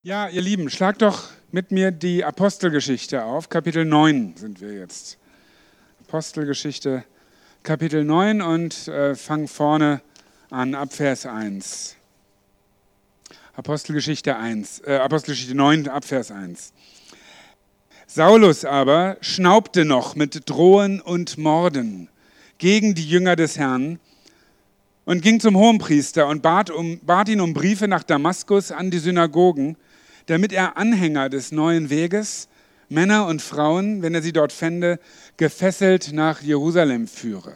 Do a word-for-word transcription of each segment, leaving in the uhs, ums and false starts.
Ja, ihr Lieben, schlagt doch mit mir die Apostelgeschichte auf. Kapitel neun sind wir jetzt. Apostelgeschichte, Kapitel neun und äh, fangen vorne an, ab Vers eins. Apostelgeschichte eins, äh, Apostelgeschichte neun, ab Vers eins. Saulus aber schnaubte noch mit Drohen und Morden gegen die Jünger des Herrn und ging zum Hohenpriester und bat, um, bat ihn um Briefe nach Damaskus an die Synagogen, damit er Anhänger des neuen Weges, Männer und Frauen, wenn er sie dort fände, gefesselt nach Jerusalem führe.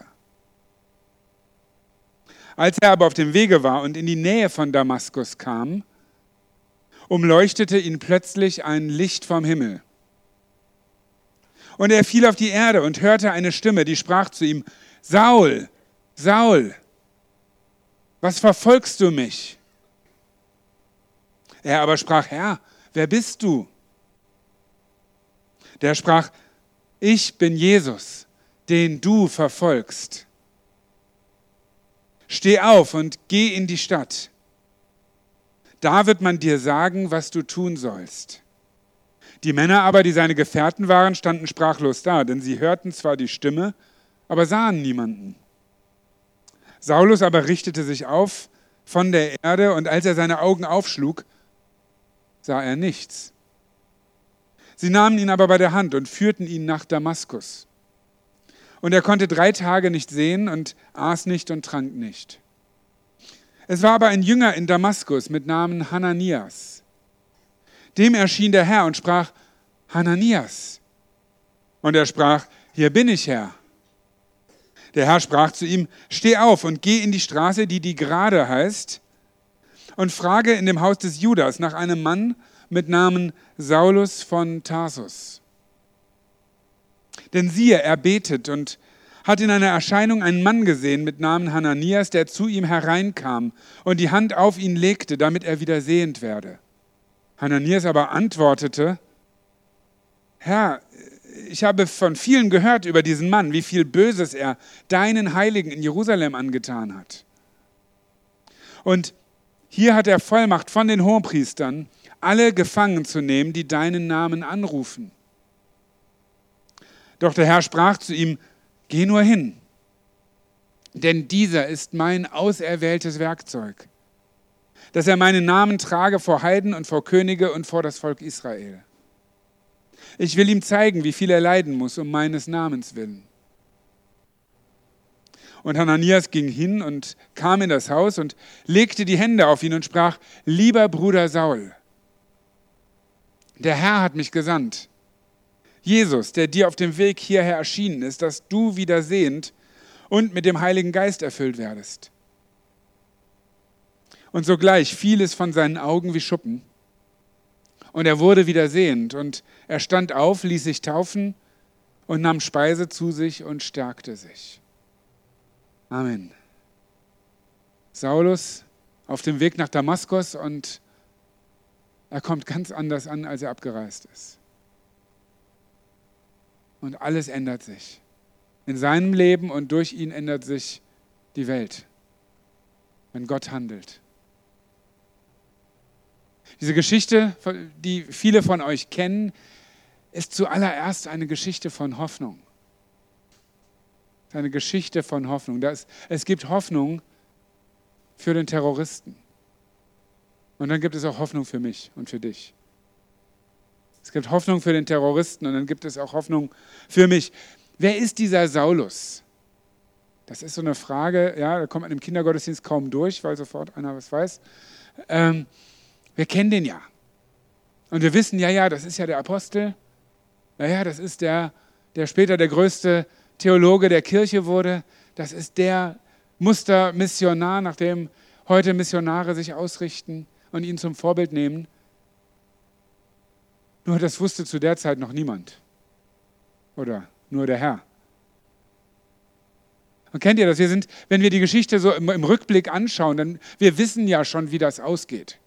Als er aber auf dem Wege war und in die Nähe von Damaskus kam, umleuchtete ihn plötzlich ein Licht vom Himmel. Und er fiel auf die Erde und hörte eine Stimme, die sprach zu ihm: Saul, Saul, was verfolgst du mich? Er aber sprach: Herr, wer bist du? Der sprach: Ich bin Jesus, den du verfolgst. Steh auf und geh in die Stadt. Da wird man dir sagen, was du tun sollst. Die Männer aber, die seine Gefährten waren, standen sprachlos da, denn sie hörten zwar die Stimme, aber sahen niemanden. Saulus aber richtete sich auf von der Erde, und als er seine Augen aufschlug, sah er nichts. Sie nahmen ihn aber bei der Hand und führten ihn nach Damaskus. Und er konnte drei Tage nicht sehen und aß nicht und trank nicht. Es war aber ein Jünger in Damaskus mit Namen Hananias. Dem erschien der Herr und sprach: Hananias. Und er sprach: Hier bin ich, Herr. Der Herr sprach zu ihm: Steh auf und geh in die Straße, die die Gerade heißt, und frage in dem Haus des Judas nach einem Mann mit Namen Saulus von Tarsus. Denn siehe, er betet und hat in einer Erscheinung einen Mann gesehen mit Namen Hananias, der zu ihm hereinkam und die Hand auf ihn legte, damit er wieder sehend werde. Hananias aber antwortete: Herr, ich habe von vielen gehört über diesen Mann, wie viel Böses er deinen Heiligen in Jerusalem angetan hat. Und hier hat er Vollmacht von den Hohenpriestern, alle gefangen zu nehmen, die deinen Namen anrufen. Doch der Herr sprach zu ihm: Geh nur hin, denn dieser ist mein auserwähltes Werkzeug, dass er meinen Namen trage vor Heiden und vor Könige und vor das Volk Israel. Ich will ihm zeigen, wie viel er leiden muss um meines Namens willen. Und Hananias ging hin und kam in das Haus und legte die Hände auf ihn und sprach: Lieber Bruder Saul, der Herr hat mich gesandt, Jesus, der dir auf dem Weg hierher erschienen ist, dass du wieder sehend und mit dem Heiligen Geist erfüllt werdest. Und sogleich fiel es von seinen Augen wie Schuppen, und er wurde wieder sehend, und er stand auf, ließ sich taufen und nahm Speise zu sich und stärkte sich. Amen. Saulus auf dem Weg nach Damaskus, und er kommt ganz anders an, als er abgereist ist. Und alles ändert sich. In seinem Leben und durch ihn ändert sich die Welt, wenn Gott handelt. Diese Geschichte, die viele von euch kennen, ist zuallererst eine Geschichte von Hoffnung. Eine Geschichte von Hoffnung. Das, es gibt Hoffnung für den Terroristen. Und dann gibt es auch Hoffnung für mich und für dich. Es gibt Hoffnung für den Terroristen und dann gibt es auch Hoffnung für mich. Wer ist dieser Saulus? Das ist so eine Frage, ja, da kommt man im Kindergottesdienst kaum durch, weil sofort einer was weiß. Ähm, wir kennen den ja. Und wir wissen, ja, ja, das ist ja der Apostel. Ja, ja, das ist der, der später der größte Theologe der Kirche wurde. Das ist der Mustermissionar, nach dem heute Missionare sich ausrichten und ihn zum Vorbild nehmen. Nur das wusste zu der Zeit noch niemand. Oder nur der Herr. Und kennt ihr das? Wir sind, wenn wir die Geschichte so im, im Rückblick anschauen, dann wir wissen ja schon, wie das ausgeht.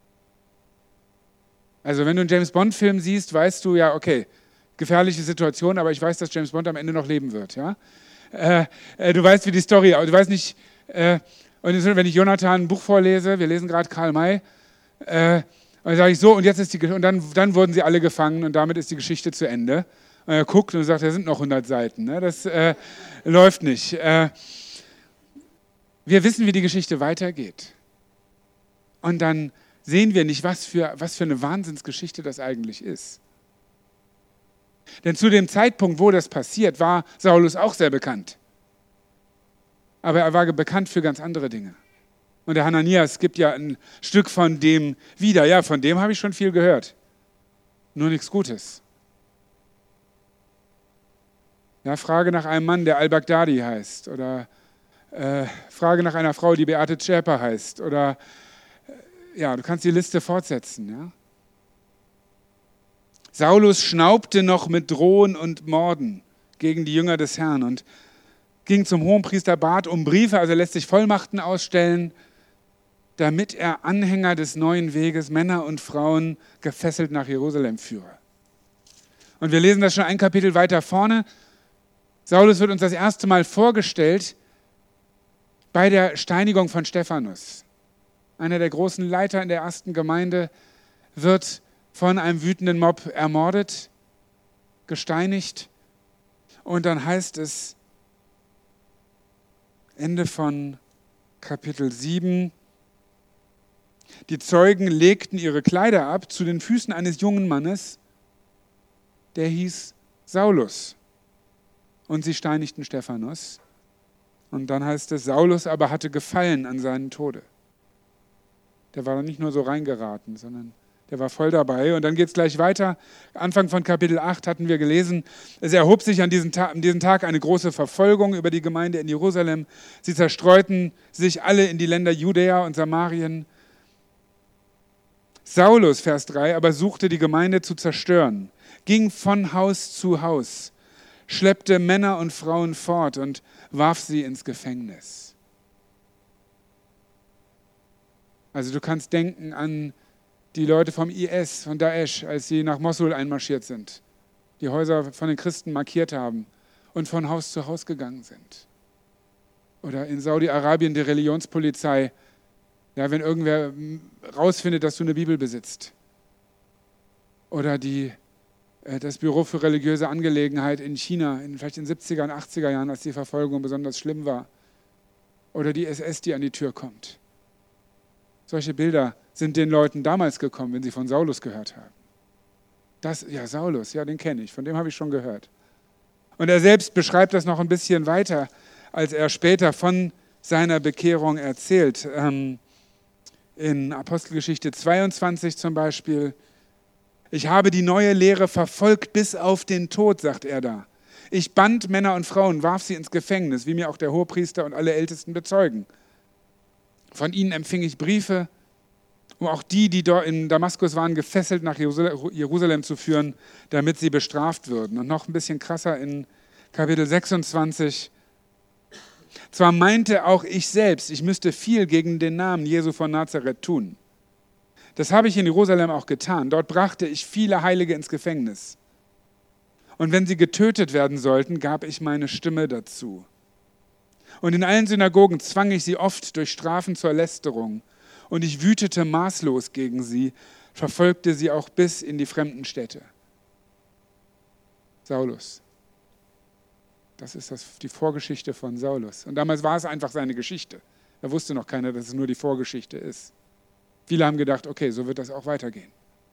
Also wenn du einen James-Bond-Film siehst, weißt du ja, okay, gefährliche Situation, aber ich weiß, dass James Bond am Ende noch leben wird. Ja? Äh, äh, du weißt, wie die Story, du weißt nicht, äh, und wenn ich Jonathan ein Buch vorlese, wir lesen gerade Karl May, äh, Und dann sage ich so, und jetzt ist die und dann, dann wurden sie alle gefangen und damit ist die Geschichte zu Ende. Und er guckt und sagt, da sind noch hundert Seiten. Ne? Das äh, läuft nicht. Äh, wir wissen, wie die Geschichte weitergeht. Und dann sehen wir nicht, was für, was für eine Wahnsinnsgeschichte das eigentlich ist. Denn zu dem Zeitpunkt, wo das passiert, war Saulus auch sehr bekannt. Aber er war bekannt für ganz andere Dinge. Und der Hananias gibt ja ein Stück von dem wieder. Ja, von dem habe ich schon viel gehört. Nur nichts Gutes. Ja, Frage nach einem Mann, der al-Baghdadi heißt. Oder äh, Frage nach einer Frau, die Beate Zschäper heißt. Oder äh, ja, du kannst die Liste fortsetzen. Ja? Saulus schnaubte noch mit Drohen und Morden gegen die Jünger des Herrn und ging zum Hohenpriester, bat um Briefe, also lässt sich Vollmachten ausstellen, damit er Anhänger des neuen Weges, Männer und Frauen, gefesselt nach Jerusalem führe. Und wir lesen das schon ein Kapitel weiter vorne. Saulus wird uns das erste Mal vorgestellt bei der Steinigung von Stephanus. Einer der großen Leiter in der ersten Gemeinde wird von einem wütenden Mob ermordet, gesteinigt. Und dann heißt es, Ende von Kapitel sieben, die Zeugen legten ihre Kleider ab zu den Füßen eines jungen Mannes, der hieß Saulus. Und sie steinigten Stephanus. Und dann heißt es, Saulus aber hatte Gefallen an seinem Tode. Der war dann nicht nur so reingeraten, sondern der war voll dabei. Und dann geht es gleich weiter. Anfang von Kapitel acht hatten wir gelesen, es erhob sich an diesem Tag, an diesem Tag eine große Verfolgung über die Gemeinde in Jerusalem. Sie zerstreuten sich alle in die Länder Judäa und Samarien. Saulus, Vers drei, aber suchte die Gemeinde zu zerstören, ging von Haus zu Haus, schleppte Männer und Frauen fort und warf sie ins Gefängnis. Also du kannst denken an die Leute vom I S, von Daesh, als sie nach Mosul einmarschiert sind, die Häuser von den Christen markiert haben und von Haus zu Haus gegangen sind. Oder in Saudi-Arabien die Religionspolizei, ja, wenn irgendwer rausfindet, dass du eine Bibel besitzt. Oder die, äh, das Büro für religiöse Angelegenheit in China, in, vielleicht in den siebziger und achtziger Jahren, als die Verfolgung besonders schlimm war. Oder die S S, die an die Tür kommt. Solche Bilder sind den Leuten damals gekommen, wenn sie von Saulus gehört haben. Das, ja, Saulus, ja, den kenne ich, von dem habe ich schon gehört. Und er selbst beschreibt das noch ein bisschen weiter, als er später von seiner Bekehrung erzählt. Ähm, in Apostelgeschichte zweiundzwanzig zum Beispiel. Ich habe die neue Lehre verfolgt bis auf den Tod, sagt er da. Ich band Männer und Frauen, warf sie ins Gefängnis, wie mir auch der Hohepriester und alle Ältesten bezeugen. Von ihnen empfing ich Briefe, um auch die, die dort in Damaskus waren, gefesselt nach Jerusalem zu führen, damit sie bestraft würden. Und noch ein bisschen krasser in Kapitel sechsundzwanzig. Zwar meinte auch ich selbst, ich müsste viel gegen den Namen Jesu von Nazareth tun. Das habe ich in Jerusalem auch getan. Dort brachte ich viele Heilige ins Gefängnis. Und wenn sie getötet werden sollten, gab ich meine Stimme dazu. Und in allen Synagogen zwang ich sie oft durch Strafen zur Lästerung. Und ich wütete maßlos gegen sie, verfolgte sie auch bis in die fremden Städte. Saulus. Das ist das, die Vorgeschichte von Saulus. Und damals war es einfach seine Geschichte. Da wusste noch keiner, dass es nur die Vorgeschichte ist. Viele haben gedacht, okay, so wird das auch weitergehen.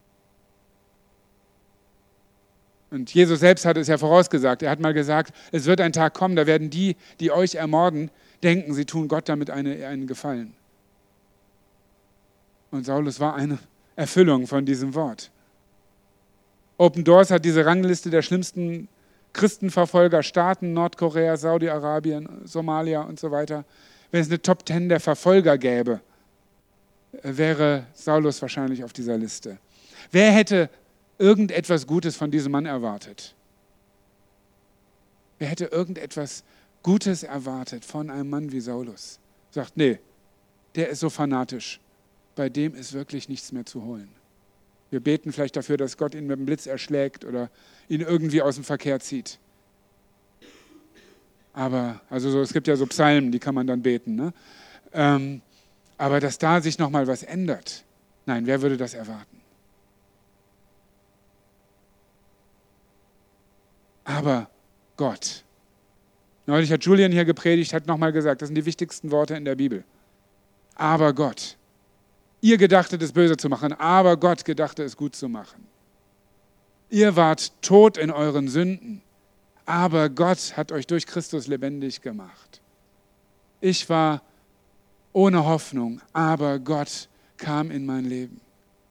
Und Jesus selbst hat es ja vorausgesagt. Er hat mal gesagt, es wird ein Tag kommen, da werden die, die euch ermorden, denken, sie tun Gott damit eine, einen Gefallen. Und Saulus war eine Erfüllung von diesem Wort. Open Doors hat diese Rangliste der schlimmsten Christenverfolger, Staaten, Nordkorea, Saudi-Arabien, Somalia und so weiter. Wenn es eine Top Ten der Verfolger gäbe, wäre Saulus wahrscheinlich auf dieser Liste. Wer hätte irgendetwas Gutes von diesem Mann erwartet? Wer hätte irgendetwas Gutes erwartet von einem Mann wie Saulus? Sagt, nee, der ist so fanatisch. Bei dem ist wirklich nichts mehr zu holen. Wir beten vielleicht dafür, dass Gott ihn mit dem Blitz erschlägt oder ihn irgendwie aus dem Verkehr zieht. Aber, also so, es gibt ja so Psalmen, die kann man dann beten. Ne? Ähm, aber dass da sich nochmal was ändert, nein, wer würde das erwarten? aber Gott. Neulich hat Julian hier gepredigt, hat nochmal gesagt, das sind die wichtigsten Worte in der Bibel. Aber Gott. Ihr gedachtet es böse zu machen, aber Gott gedachte es gut zu machen. Ihr wart tot in euren Sünden, aber Gott hat euch durch Christus lebendig gemacht. Ich war ohne Hoffnung, aber Gott kam in mein Leben.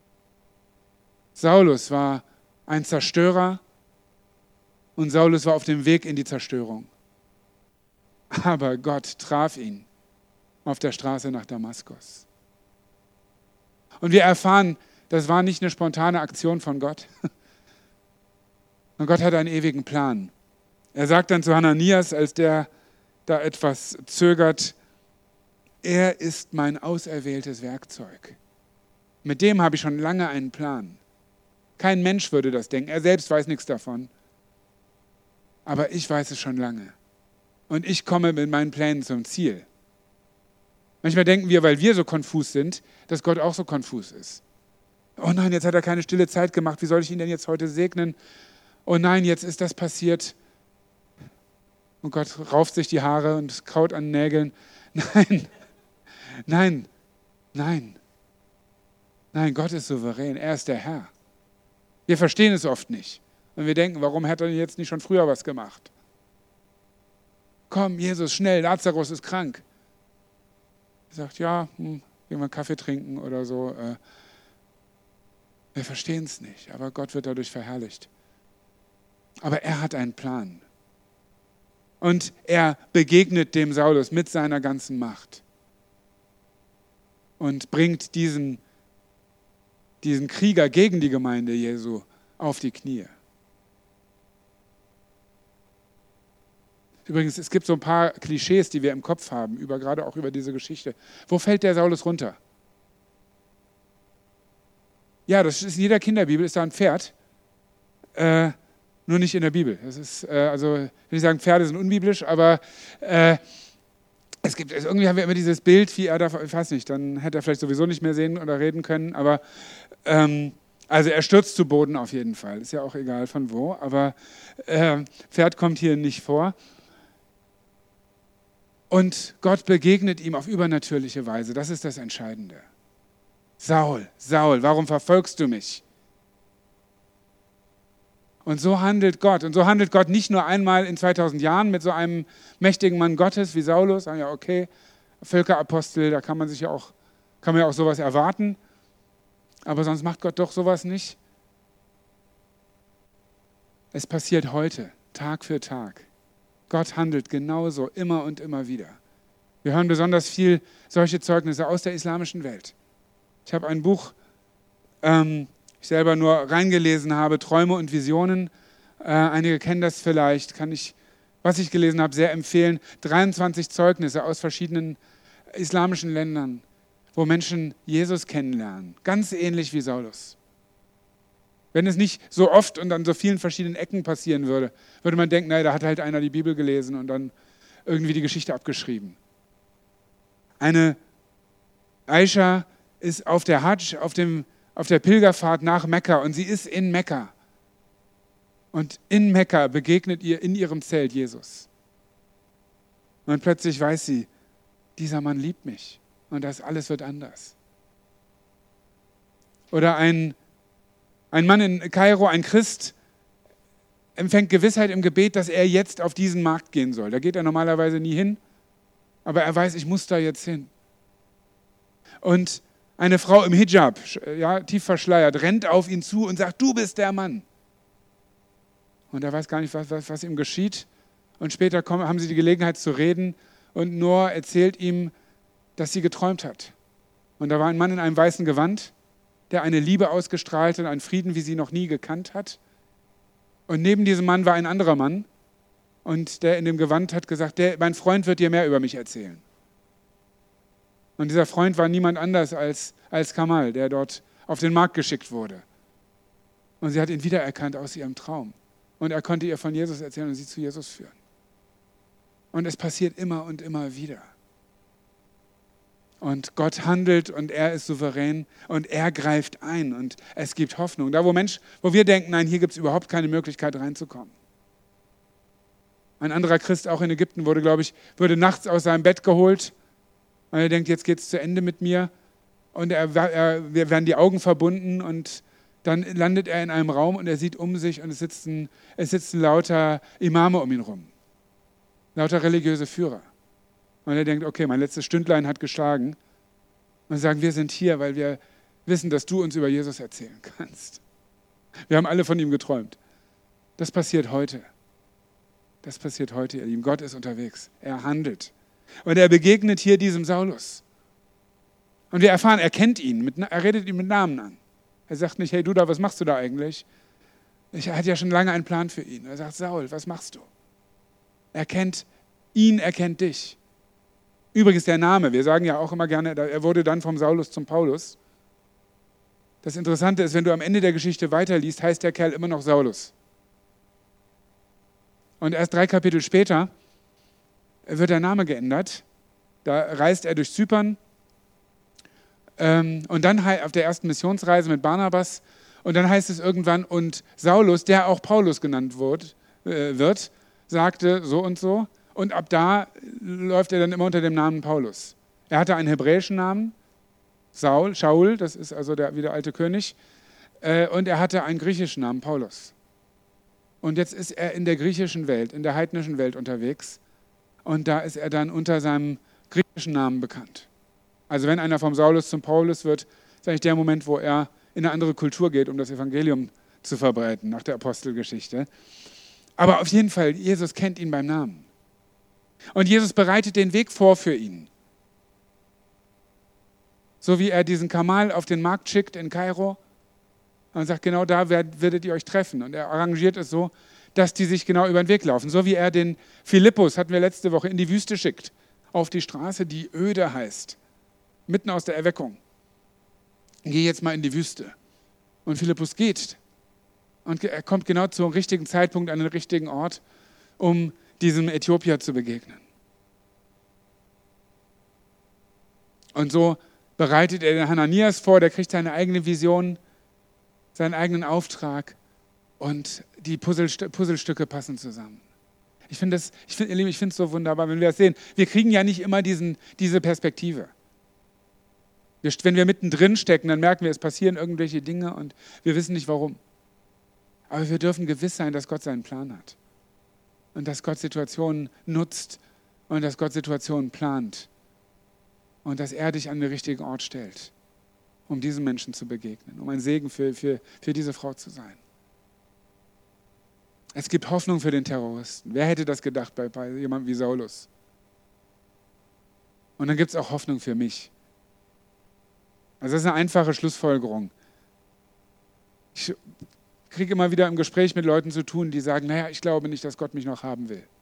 Saulus war ein Zerstörer und Saulus war auf dem Weg in die Zerstörung. Aber Gott traf ihn auf der Straße nach Damaskus. Und wir erfahren, das war nicht eine spontane Aktion von Gott. Und Gott hat einen ewigen Plan. Er sagt dann zu Hananias, als der da etwas zögert, er ist mein auserwähltes Werkzeug. Mit dem habe ich schon lange einen Plan. Kein Mensch würde das denken, er selbst weiß nichts davon. Aber ich weiß es schon lange. Und ich komme mit meinen Plänen zum Ziel. Manchmal denken wir, weil wir so konfus sind, dass Gott auch so konfus ist. Oh nein, jetzt hat er keine stille Zeit gemacht, wie soll ich ihn denn jetzt heute segnen? Oh nein, jetzt ist das passiert. Und Gott rauft sich die Haare und kaut an den Nägeln. Nein, nein, nein. Nein, Gott ist souverän, er ist der Herr. Wir verstehen es oft nicht. Und wir denken, warum hat er jetzt nicht schon früher was gemacht? Komm, Jesus, schnell, Lazarus ist krank. Er sagt, ja, hm, gehen wir einen Kaffee trinken oder so. Wir verstehen es nicht, aber Gott wird dadurch verherrlicht. Aber er hat einen Plan. Und er begegnet dem Saulus mit seiner ganzen Macht. Und bringt diesen, diesen Krieger gegen die Gemeinde Jesu auf die Knie. Übrigens, es gibt so ein paar Klischees, die wir im Kopf haben, über, gerade auch über diese Geschichte. Wo fällt der Saulus runter? Ja, das ist in jeder Kinderbibel, ist da ein Pferd. Äh, nur nicht in der Bibel. Das ist, äh, also, ich will nicht sagen, Pferde sind unbiblisch, aber äh, es gibt, also irgendwie haben wir immer dieses Bild, wie er da, ich weiß nicht, dann hätte er vielleicht sowieso nicht mehr sehen oder reden können, aber ähm, also er stürzt zu Boden auf jeden Fall. Ist ja auch egal von wo, aber äh, Pferd kommt hier nicht vor. Und Gott begegnet ihm auf übernatürliche Weise. Das ist das Entscheidende. Saul, Saul, warum verfolgst du mich? Und so handelt Gott. Und so handelt Gott nicht nur einmal in zweitausend Jahren mit so einem mächtigen Mann Gottes wie Saulus. Sagen ja, okay, Völkerapostel, da kann man sich ja auch, kann man ja auch sowas erwarten. Aber sonst macht Gott doch sowas nicht. Es passiert heute, Tag für Tag. Gott handelt genauso, immer und immer wieder. Wir hören besonders viel solche Zeugnisse aus der islamischen Welt. Ich habe ein Buch, ähm, ich selber nur reingelesen habe, Träume und Visionen. Äh, einige kennen das vielleicht, kann ich, was ich gelesen habe, sehr empfehlen. dreiundzwanzig Zeugnisse aus verschiedenen islamischen Ländern, wo Menschen Jesus kennenlernen. Ganz ähnlich wie Saulus. Wenn es nicht so oft und an so vielen verschiedenen Ecken passieren würde, würde man denken, naja, da hat halt einer die Bibel gelesen und dann irgendwie die Geschichte abgeschrieben. Eine Aisha ist auf der Hajj, auf, dem, auf der Pilgerfahrt nach Mekka und sie ist in Mekka. Und in Mekka begegnet ihr in ihrem Zelt Jesus. Und plötzlich weiß sie, dieser Mann liebt mich und das alles wird anders. Oder ein Ein Mann in Kairo, ein Christ, empfängt Gewissheit im Gebet, dass er jetzt auf diesen Markt gehen soll. Da geht er normalerweise nie hin, aber er weiß, ich muss da jetzt hin. Und eine Frau im Hijab, ja, tief verschleiert, rennt auf ihn zu und sagt, du bist der Mann. Und er weiß gar nicht, was, was, was ihm geschieht. Und später kommen, haben sie die Gelegenheit zu reden und Noor erzählt ihm, dass sie geträumt hat. Und da war ein Mann in einem weißen Gewand, der eine Liebe ausgestrahlt hat, einen Frieden, wie sie noch nie gekannt hat. Und neben diesem Mann war ein anderer Mann und der in dem Gewand hat gesagt, der, mein Freund wird dir mehr über mich erzählen. Und dieser Freund war niemand anders als, als Kamal, der dort auf den Markt geschickt wurde. Und sie hat ihn wiedererkannt aus ihrem Traum. Und er konnte ihr von Jesus erzählen und sie zu Jesus führen. Und es passiert immer und immer wieder. Und Gott handelt und er ist souverän und er greift ein und es gibt Hoffnung. Da, wo Mensch, wo wir denken, nein, hier gibt es überhaupt keine Möglichkeit reinzukommen. Ein anderer Christ, auch in Ägypten, wurde, glaube ich, wurde nachts aus seinem Bett geholt, weil er denkt, jetzt geht es zu Ende mit mir. Und er, er, wir werden die Augen verbunden und dann landet er in einem Raum und er sieht um sich und es sitzen, es sitzen lauter Imame um ihn rum, lauter religiöse Führer. Und er denkt, okay, mein letztes Stündlein hat geschlagen. Und sie sagen, wir sind hier, weil wir wissen, dass du uns über Jesus erzählen kannst. Wir haben alle von ihm geträumt. Das passiert heute. Das passiert heute, ihr Lieben. Gott ist unterwegs. Er handelt. Und er begegnet hier diesem Saulus. Und wir erfahren, er kennt ihn. Mit, er redet ihn mit Namen an. Er sagt nicht, hey du da, was machst du da eigentlich? Er hat ja schon lange einen Plan für ihn. Er sagt, Saul, was machst du? Er kennt ihn, er kennt dich. Übrigens der Name, wir sagen ja auch immer gerne, er wurde dann vom Saulus zum Paulus. Das Interessante ist, wenn du am Ende der Geschichte weiterliest, heißt der Kerl immer noch Saulus. Und erst drei Kapitel später wird der Name geändert. Da reist er durch Zypern ähm, und dann auf der ersten Missionsreise mit Barnabas. Und dann heißt es irgendwann, und Saulus, der auch Paulus genannt wird, äh, wird, sagte so und so. Und ab da läuft er dann immer unter dem Namen Paulus. Er hatte einen hebräischen Namen, Saul, Shaul, das ist also der, wie der alte König. Äh, und er hatte einen griechischen Namen, Paulus. Und jetzt ist er in der griechischen Welt, in der heidnischen Welt unterwegs. Und da ist er dann unter seinem griechischen Namen bekannt. Also wenn einer vom Saulus zum Paulus wird, ist eigentlich der Moment, wo er in eine andere Kultur geht, um das Evangelium zu verbreiten, nach der Apostelgeschichte. Aber auf jeden Fall, Jesus kennt ihn beim Namen. Und Jesus bereitet den Weg vor für ihn. So wie er diesen Kamal auf den Markt schickt in Kairo und sagt, genau da werdet ihr euch treffen. Und er arrangiert es so, dass die sich genau über den Weg laufen. So wie er den Philippus, hatten wir letzte Woche, in die Wüste schickt, auf die Straße, die öde heißt, mitten aus der Erweckung. Geh jetzt mal in die Wüste. Und Philippus geht. Und er kommt genau zum richtigen Zeitpunkt an den richtigen Ort, um diesem Äthiopier zu begegnen. Und so bereitet er den Hananias vor, der kriegt seine eigene Vision, seinen eigenen Auftrag und die Puzzlest- Puzzlestücke passen zusammen. Ich finde es ich find, ich find so wunderbar, wenn wir das sehen. Wir kriegen ja nicht immer diesen, diese Perspektive. Wir, wenn wir mittendrin stecken, dann merken wir, es passieren irgendwelche Dinge und wir wissen nicht warum. Aber wir dürfen gewiss sein, dass Gott seinen Plan hat. Und dass Gott Situationen nutzt und dass Gott Situationen plant. Und dass er dich an den richtigen Ort stellt, um diesen Menschen zu begegnen, um ein Segen für, für, für diese Frau zu sein. Es gibt Hoffnung für den Terroristen. Wer hätte das gedacht bei, bei jemandem wie Saulus? Und dann gibt es auch Hoffnung für mich. Also das ist eine einfache Schlussfolgerung. Ich kriege immer wieder im Gespräch mit Leuten zu tun, die sagen, naja, ich glaube nicht, dass Gott mich noch haben will.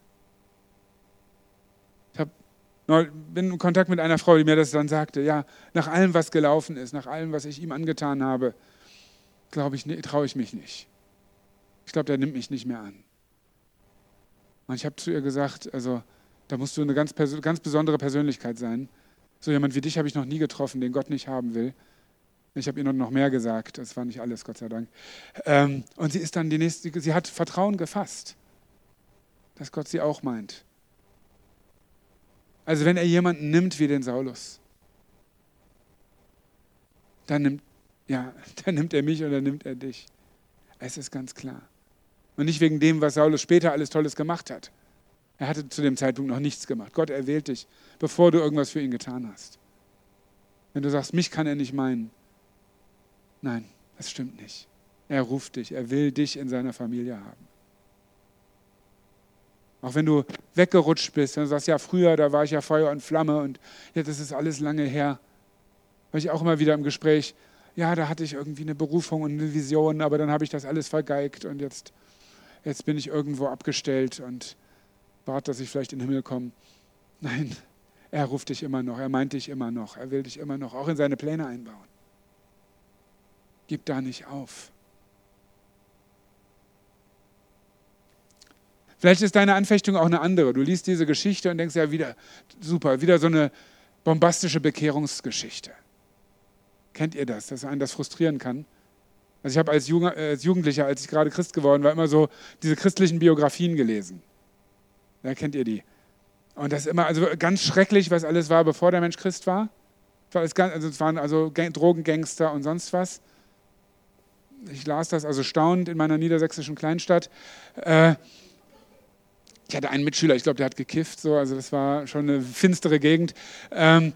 Ich hab, bin in Kontakt mit einer Frau, die mir das dann sagte, ja, nach allem, was gelaufen ist, nach allem, was ich ihm angetan habe, glaube ich, traue ich mich nicht. Ich glaube, der nimmt mich nicht mehr an. Und ich habe zu ihr gesagt, also da musst du eine ganz, ganz besondere Persönlichkeit sein. So jemand wie dich habe ich noch nie getroffen, den Gott nicht haben will. Ich habe ihr noch mehr gesagt, das war nicht alles, Gott sei Dank. Ähm, und sie ist dann die nächste, sie hat Vertrauen gefasst, dass Gott sie auch meint. Also wenn er jemanden nimmt wie den Saulus, dann nimmt, ja, dann nimmt er mich oder nimmt er dich. Es ist ganz klar. Und nicht wegen dem, was Saulus später alles Tolles gemacht hat. Er hatte zu dem Zeitpunkt noch nichts gemacht. Gott erwählt dich, bevor du irgendwas für ihn getan hast. Wenn du sagst, mich kann er nicht meinen. Nein, das stimmt nicht. Er ruft dich, er will dich in seiner Familie haben. Auch wenn du weggerutscht bist und du sagst, ja früher, da war ich ja Feuer und Flamme und jetzt ist es alles lange her. Weil ich auch immer wieder im Gespräch, ja, da hatte ich irgendwie eine Berufung und eine Vision, aber dann habe ich das alles vergeigt und jetzt, jetzt bin ich irgendwo abgestellt und warte, dass ich vielleicht in den Himmel komme. Nein, er ruft dich immer noch, er meint dich immer noch, er will dich immer noch auch in seine Pläne einbauen. Gib da nicht auf. Vielleicht ist deine Anfechtung auch eine andere. Du liest diese Geschichte und denkst, ja, wieder super, wieder so eine bombastische Bekehrungsgeschichte. Kennt ihr das, dass einen das frustrieren kann? Also ich habe als, Jugend, als Jugendlicher, als ich gerade Christ geworden war, immer so diese christlichen Biografien gelesen. Da kennt ihr die. Und das ist immer also ganz schrecklich, was alles war, bevor der Mensch Christ war. Es war alles ganz, also es waren also Drogengangster und sonst was. Ich las das also staunend in meiner niedersächsischen Kleinstadt. Äh, ich hatte einen Mitschüler, ich glaube, der hat gekifft, so, also das war schon eine finstere Gegend. Ähm,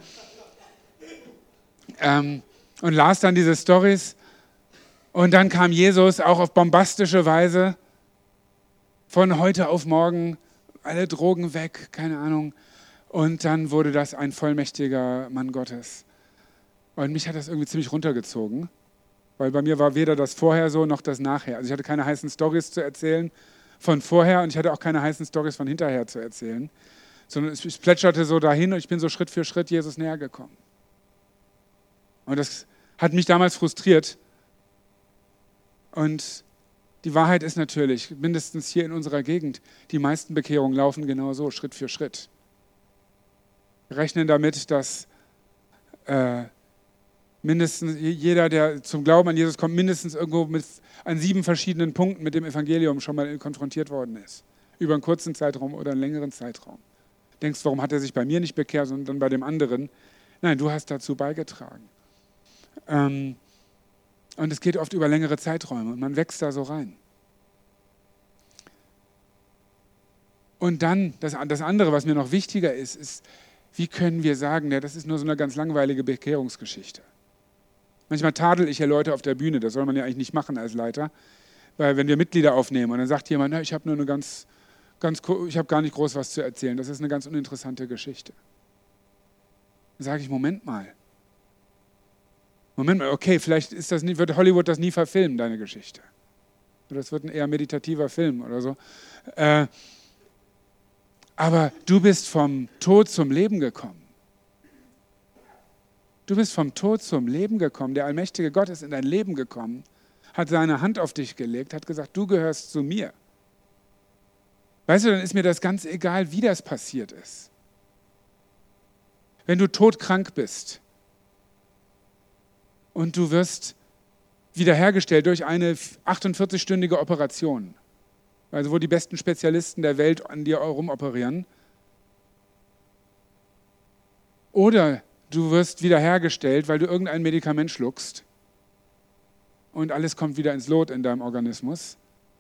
ähm, und las dann diese Storys. Und dann kam Jesus auch auf bombastische Weise von heute auf morgen, alle Drogen weg, keine Ahnung. Und dann wurde das ein vollmächtiger Mann Gottes. Und mich hat das irgendwie ziemlich runtergezogen, weil bei mir war weder das Vorher so noch das Nachher. Also ich hatte keine heißen Storys zu erzählen von vorher und ich hatte auch keine heißen Storys von hinterher zu erzählen, sondern es plätscherte so dahin und ich bin so Schritt für Schritt Jesus näher gekommen. Und das hat mich damals frustriert. Und die Wahrheit ist natürlich, mindestens hier in unserer Gegend, die meisten Bekehrungen laufen genau so, Schritt für Schritt. Wir rechnen damit, dass äh, mindestens jeder, der zum Glauben an Jesus kommt, mindestens irgendwo mit, an sieben verschiedenen Punkten mit dem Evangelium schon mal konfrontiert worden ist. Über einen kurzen Zeitraum oder einen längeren Zeitraum. Denkst, warum hat er sich bei mir nicht bekehrt, sondern bei dem anderen? Nein, du hast dazu beigetragen. Ähm, Und es geht oft über längere Zeiträume und man wächst da so rein. Und dann, das, das andere, was mir noch wichtiger ist, ist, wie können wir sagen, ja, das ist nur so eine ganz langweilige Bekehrungsgeschichte. Manchmal tadel ich ja Leute auf der Bühne, das soll man ja eigentlich nicht machen als Leiter, weil wenn wir Mitglieder aufnehmen und dann sagt jemand, na, ich habe nur eine ganz, ganz, ich habe gar nicht groß was zu erzählen, das ist eine ganz uninteressante Geschichte. Dann sage ich, Moment mal, Moment mal, okay, vielleicht ist das nie, wird Hollywood das nie verfilmen, deine Geschichte. Oder es wird ein eher meditativer Film oder so. Äh, aber du bist vom Tod zum Leben gekommen. Du bist vom Tod zum Leben gekommen. Der allmächtige Gott ist in dein Leben gekommen, hat seine Hand auf dich gelegt, hat gesagt, du gehörst zu mir. Weißt du, dann ist mir das ganz egal, wie das passiert ist. Wenn du todkrank bist, und du wirst wiederhergestellt durch eine achtundvierzig-stündige Operation, also wo die besten Spezialisten der Welt an dir rumoperieren. Oder du wirst wiederhergestellt, weil du irgendein Medikament schluckst und alles kommt wieder ins Lot in deinem Organismus.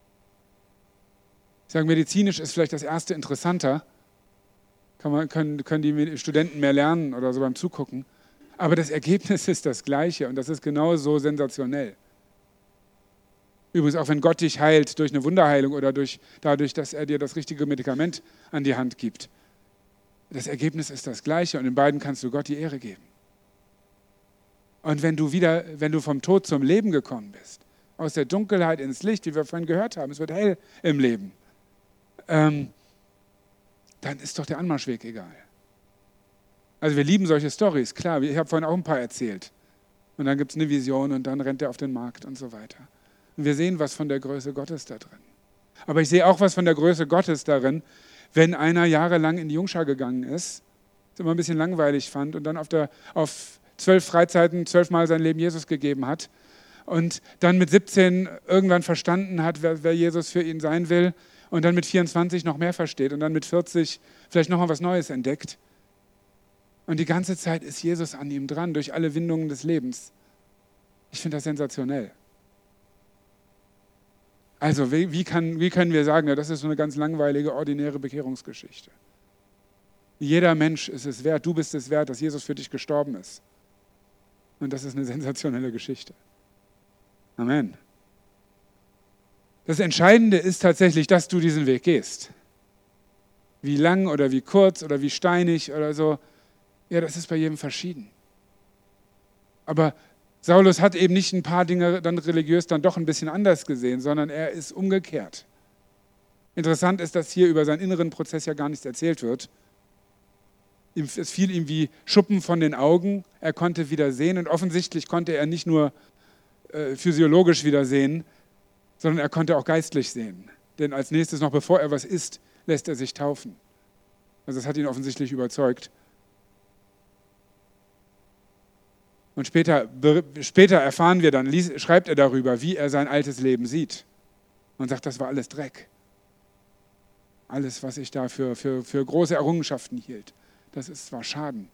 Ich sage, medizinisch ist vielleicht das erste interessanter, kann man, können, können die Studenten mehr lernen oder so beim Zugucken. Aber das Ergebnis ist das Gleiche und das ist genauso sensationell. Übrigens, auch wenn Gott dich heilt durch eine Wunderheilung oder durch, dadurch, dass er dir das richtige Medikament an die Hand gibt, das Ergebnis ist das Gleiche und in beiden kannst du Gott die Ehre geben. Und wenn du wieder, wenn du vom Tod zum Leben gekommen bist, aus der Dunkelheit ins Licht, wie wir vorhin gehört haben, es wird hell im Leben, ähm, dann ist doch der Anmarschweg egal. Also wir lieben solche Storys, klar, ich habe vorhin auch ein paar erzählt. Und dann gibt es eine Vision und dann rennt er auf den Markt und so weiter. Und wir sehen was von der Größe Gottes da drin. Aber ich sehe auch was von der Größe Gottes darin, wenn einer jahrelang in die Jungschar gegangen ist, das immer ein bisschen langweilig fand und dann auf, der, auf zwölf Freizeiten zwölfmal sein Leben Jesus gegeben hat und dann mit siebzehn irgendwann verstanden hat, wer, wer Jesus für ihn sein will und dann mit vierundzwanzig noch mehr versteht und dann mit vierzig vielleicht noch mal was Neues entdeckt. Und die ganze Zeit ist Jesus an ihm dran, durch alle Windungen des Lebens. Ich finde das sensationell. Also wie, wie, kann, wie können wir sagen, ja, das ist so eine ganz langweilige, ordinäre Bekehrungsgeschichte. Jeder Mensch ist es wert, du bist es wert, dass Jesus für dich gestorben ist. Und das ist eine sensationelle Geschichte. Amen. Das Entscheidende ist tatsächlich, dass du diesen Weg gehst. Wie lang oder wie kurz oder wie steinig oder so, ja, das ist bei jedem verschieden. Aber Saulus hat eben nicht ein paar Dinge dann religiös dann doch ein bisschen anders gesehen, sondern er ist umgekehrt. Interessant ist, dass hier über seinen inneren Prozess ja gar nichts erzählt wird. Es fiel ihm wie Schuppen von den Augen, er konnte wieder sehen und offensichtlich konnte er nicht nur äh, physiologisch wieder sehen, sondern er konnte auch geistlich sehen. Denn als nächstes, noch bevor er was isst, lässt er sich taufen. Also das hat ihn offensichtlich überzeugt. Und später, später erfahren wir dann, liest, schreibt er darüber, wie er sein altes Leben sieht und sagt, das war alles Dreck. alles, was ich da für, für, für große Errungenschaften hielt. Das ist zwar Schaden.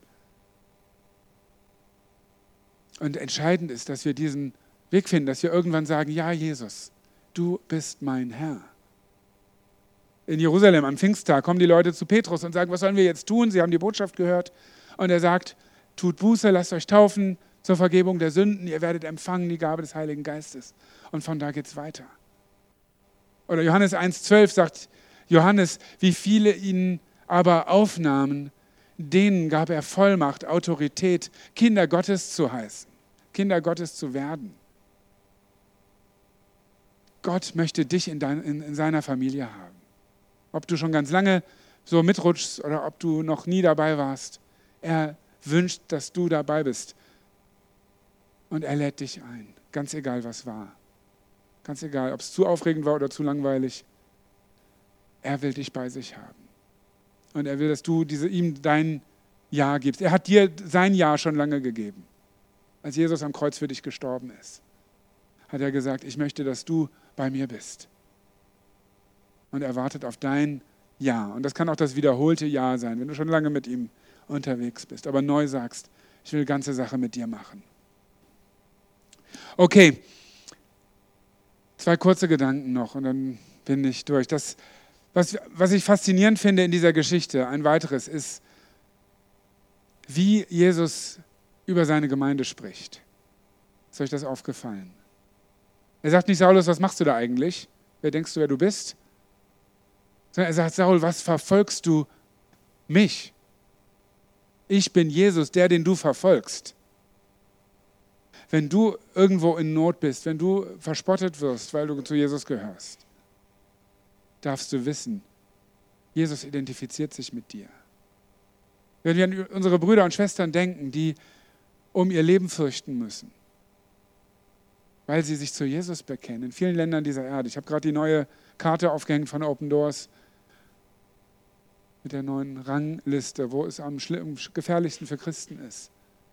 Und entscheidend ist, dass wir diesen Weg finden, dass wir irgendwann sagen, ja Jesus, du bist mein Herr. In Jerusalem am Pfingsttag kommen die Leute zu Petrus und sagen, was sollen wir jetzt tun? Sie haben die Botschaft gehört. Und er sagt, tut Buße, lasst euch taufen zur Vergebung der Sünden. Ihr werdet empfangen die Gabe des Heiligen Geistes. Und von da geht es weiter. Oder Johannes eins zwölf sagt Johannes, wie viele ihn aber aufnahmen, denen gab er Vollmacht, Autorität, Kinder Gottes zu heißen, Kinder Gottes zu werden. Gott möchte dich in, dein, in, in seiner Familie haben. Ob du schon ganz lange so mitrutschst oder ob du noch nie dabei warst. Er wünscht, dass du dabei bist. Und er lädt dich ein, ganz egal was war. Ganz egal, ob es zu aufregend war oder zu langweilig. Er will dich bei sich haben. Und er will, dass du diese, ihm dein Ja gibst. Er hat dir sein Ja schon lange gegeben. Als Jesus am Kreuz für dich gestorben ist, hat er gesagt, ich möchte, dass du bei mir bist. Und er wartet auf dein Ja. Und das kann auch das wiederholte Ja sein, wenn du schon lange mit ihm unterwegs bist, aber neu sagst, ich will ganze Sache mit dir machen. Okay, zwei kurze Gedanken noch und dann bin ich durch. Das, was, was ich faszinierend finde in dieser Geschichte, ein weiteres, ist, wie Jesus über seine Gemeinde spricht. Ist euch das aufgefallen? Er sagt nicht, Saulus, was machst du da eigentlich? Wer denkst du, wer du bist? Sondern er sagt, Saul, was verfolgst du mich? Ich bin Jesus, der, den du verfolgst. Wenn du irgendwo in Not bist, wenn du verspottet wirst, weil du zu Jesus gehörst, darfst du wissen, Jesus identifiziert sich mit dir. Wenn wir an unsere Brüder und Schwestern denken, die um ihr Leben fürchten müssen, weil sie sich zu Jesus bekennen, in vielen Ländern dieser Erde. Ich habe gerade die neue Karte aufgehängt von Open Doors mit der neuen Rangliste, wo es am gefährlichsten für Christen ist.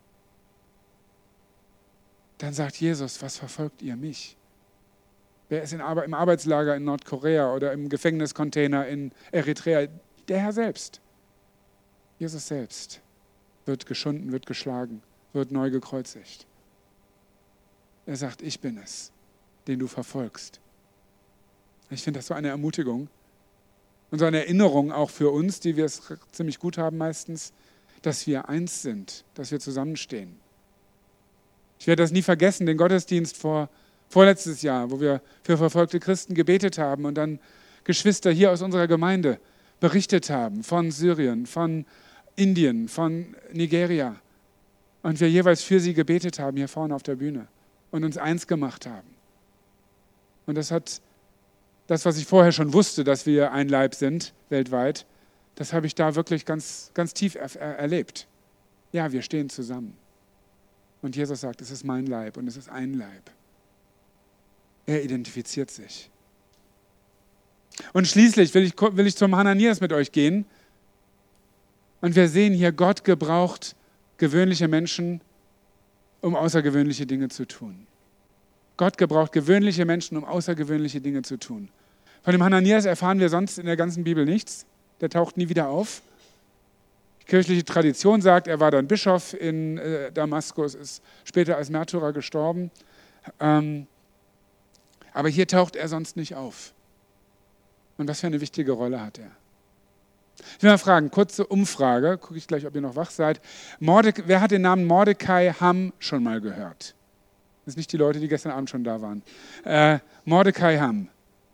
Dann sagt Jesus, was verfolgt ihr mich? Wer ist in Ar- im Arbeitslager in Nordkorea oder im Gefängniscontainer in Eritrea? Der Herr selbst. Jesus selbst wird geschunden, wird geschlagen, wird neu gekreuzigt. Er sagt, ich bin es, den du verfolgst. Ich finde das so eine Ermutigung und so eine Erinnerung auch für uns, die wir es ziemlich gut haben meistens, dass wir eins sind, dass wir zusammenstehen. Ich werde das nie vergessen, den Gottesdienst vor, vorletztes Jahr, wo wir für verfolgte Christen gebetet haben und dann Geschwister hier aus unserer Gemeinde berichtet haben von Syrien, von Indien, von Nigeria und wir jeweils für sie gebetet haben, hier vorne auf der Bühne und uns eins gemacht haben. Und das hat das, was ich vorher schon wusste, dass wir ein Leib sind, weltweit, das habe ich da wirklich ganz, ganz tief er- er- erlebt. Ja, wir stehen zusammen. Und Jesus sagt, es ist mein Leib und es ist ein Leib. Er identifiziert sich. Und schließlich will ich, will ich zum Hananias mit euch gehen. Und wir sehen hier, Gott gebraucht gewöhnliche Menschen, um außergewöhnliche Dinge zu tun. Gott gebraucht gewöhnliche Menschen, um außergewöhnliche Dinge zu tun. Von dem Hananias erfahren wir sonst in der ganzen Bibel nichts. Der taucht nie wieder auf. Die kirchliche Tradition sagt, er war dann Bischof in äh, Damaskus, ist später als Märtyrer gestorben. Ähm, aber hier taucht er sonst nicht auf. Und was für eine wichtige Rolle hat er? Ich will mal fragen, kurze Umfrage, gucke ich gleich, ob ihr noch wach seid. Mordek- wer hat den Namen Mordecai Ham schon mal gehört? Das sind nicht die Leute, die gestern Abend schon da waren. Äh, Mordecai Ham.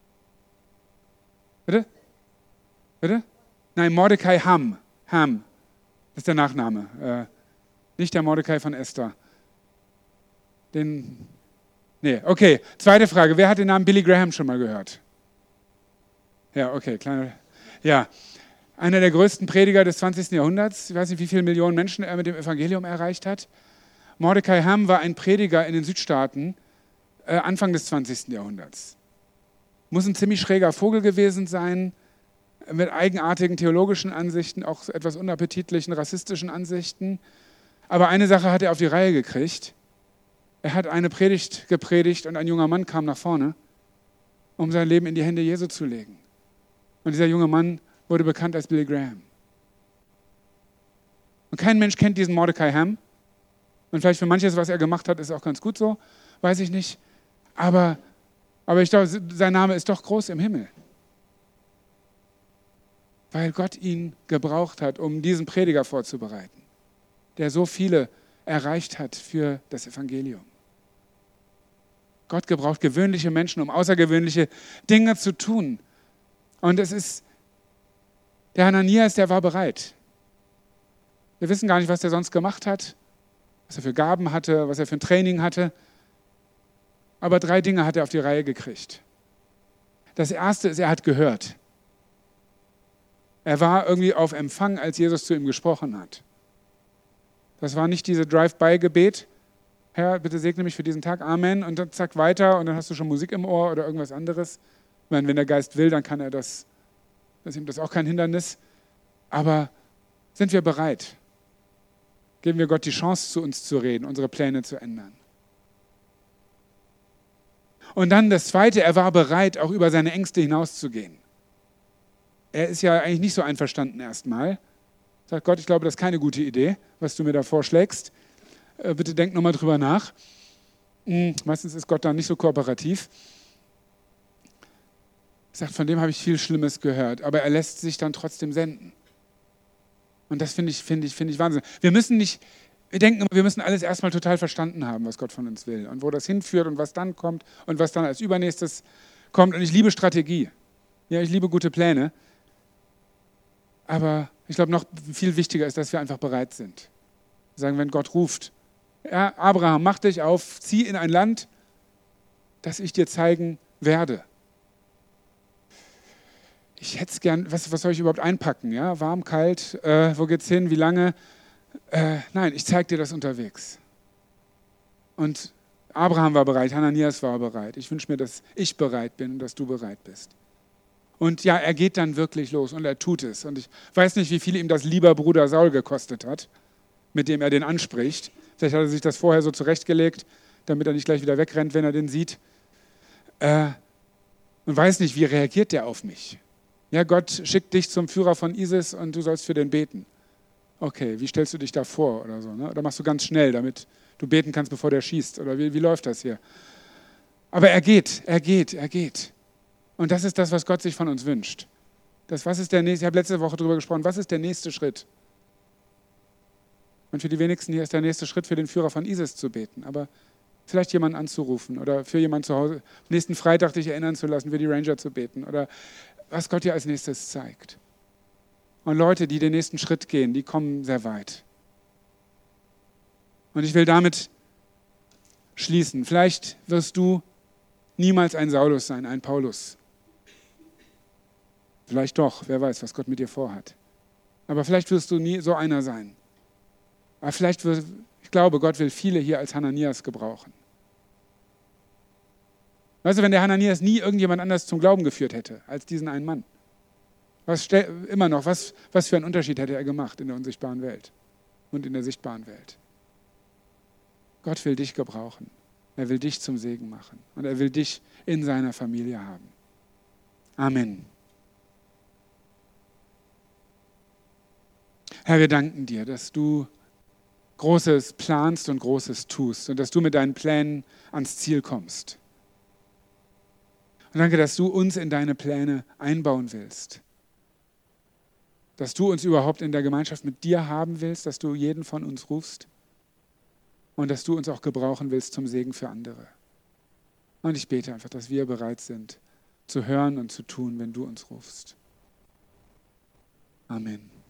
Bitte? Bitte? Nein, Mordecai Ham. Ham. Das ist der Nachname. Äh, nicht der Mordecai von Esther. Den. Nee, okay. Zweite Frage. Wer hat den Namen Billy Graham schon mal gehört? Ja, okay. Kleine. Ja. Einer der größten Prediger des zwanzigsten Jahrhunderts. Ich weiß nicht, wie viele Millionen Menschen er mit dem Evangelium erreicht hat. Mordecai Ham war ein Prediger in den Südstaaten äh, Anfang des zwanzigsten Jahrhunderts. Muss ein ziemlich schräger Vogel gewesen sein, mit eigenartigen theologischen Ansichten, auch etwas unappetitlichen rassistischen Ansichten. Aber eine Sache hat er auf die Reihe gekriegt. Er hat eine Predigt gepredigt und ein junger Mann kam nach vorne, um sein Leben in die Hände Jesu zu legen. Und dieser junge Mann wurde bekannt als Billy Graham. Und kein Mensch kennt diesen Mordecai Ham. Und vielleicht für manches, was er gemacht hat, ist auch ganz gut so, weiß ich nicht. Aber, aber ich glaube, sein Name ist doch groß im Himmel. Weil Gott ihn gebraucht hat, um diesen Prediger vorzubereiten, der so viele erreicht hat für das Evangelium. Gott gebraucht gewöhnliche Menschen, um außergewöhnliche Dinge zu tun. Und es ist, der Hananias, der war bereit. Wir wissen gar nicht, was der sonst gemacht hat, was er für Gaben hatte, was er für ein Training hatte. Aber drei Dinge hat er auf die Reihe gekriegt. Das erste ist, er hat gehört. Er war irgendwie auf Empfang, als Jesus zu ihm gesprochen hat. Das war nicht diese Drive-by-Gebet. Herr, bitte segne mich für diesen Tag, Amen. Und dann zack, weiter und dann hast du schon Musik im Ohr oder irgendwas anderes. Ich meine, wenn der Geist will, dann kann er das, das ist ihm das auch kein Hindernis. Aber sind wir bereit? Geben wir Gott die Chance, zu uns zu reden, unsere Pläne zu ändern. Und dann das Zweite, er war bereit, auch über seine Ängste hinauszugehen. Er ist ja eigentlich nicht so einverstanden erstmal. Sagt Gott, ich glaube, das ist keine gute Idee, was du mir da vorschlägst. Äh, bitte denk nochmal drüber nach. Hm, meistens ist Gott dann nicht so kooperativ. Er sagt, von dem habe ich viel Schlimmes gehört, aber er lässt sich dann trotzdem senden. Und das finde ich, finde ich, finde ich Wahnsinn. Wir müssen nicht, wir denken immer, wir müssen alles erstmal total verstanden haben, was Gott von uns will und wo das hinführt und was dann kommt und was dann als Übernächstes kommt. Und ich liebe Strategie. Ja, ich liebe gute Pläne. Aber ich glaube, noch viel wichtiger ist, dass wir einfach bereit sind. Wir sagen, wenn Gott ruft, ja, Abraham, mach dich auf, zieh in ein Land, das ich dir zeigen werde. Ich hätte es gern, was, was soll ich überhaupt einpacken? Ja? Warm, kalt, äh, wo geht's hin, wie lange? Äh, nein, ich zeige dir das unterwegs. Und Abraham war bereit, Hananias war bereit. Ich wünsche mir, dass ich bereit bin und dass du bereit bist. Und ja, er geht dann wirklich los und er tut es. Und ich weiß nicht, wie viel ihm das lieber Bruder Saul gekostet hat, mit dem er den anspricht. Vielleicht hat er sich das vorher so zurechtgelegt, damit er nicht gleich wieder wegrennt, wenn er den sieht. Äh, und weiß nicht, wie reagiert der auf mich? Ja, Gott schickt dich zum Führer von ISIS und du sollst für den beten. Okay, wie stellst du dich da vor oder so? Ne? Oder machst du ganz schnell, damit du beten kannst, bevor der schießt? Oder wie, wie läuft das hier? Aber er geht, er geht, er geht. Und das ist das, was Gott sich von uns wünscht. Das, was ist der nächste, ich habe letzte Woche darüber gesprochen, was ist der nächste Schritt? Und für die wenigsten hier ist der nächste Schritt, für den Führer von ISIS zu beten. Aber vielleicht jemanden anzurufen oder für jemanden zu Hause, nächsten Freitag dich erinnern zu lassen, für die Ranger zu beten. Oder was Gott dir als nächstes zeigt. Und Leute, die den nächsten Schritt gehen, die kommen sehr weit. Und ich will damit schließen. Vielleicht wirst du niemals ein Saulus sein, ein Paulus. Vielleicht doch, wer weiß, was Gott mit dir vorhat. Aber vielleicht wirst du nie so einer sein. Aber vielleicht, wird, ich glaube, Gott will viele hier als Hananias gebrauchen. Weißt du, wenn der Hananias nie irgendjemand anders zum Glauben geführt hätte, als diesen einen Mann, was immer noch, was, was für einen Unterschied hätte er gemacht in der unsichtbaren Welt und in der sichtbaren Welt? Gott will dich gebrauchen. Er will dich zum Segen machen und er will dich in seiner Familie haben. Amen. Herr, wir danken dir, dass du Großes planst und Großes tust und dass du mit deinen Plänen ans Ziel kommst. Und danke, dass du uns in deine Pläne einbauen willst. Dass du uns überhaupt in der Gemeinschaft mit dir haben willst, dass du jeden von uns rufst und dass du uns auch gebrauchen willst zum Segen für andere. Und ich bete einfach, dass wir bereit sind, zu hören und zu tun, wenn du uns rufst. Amen.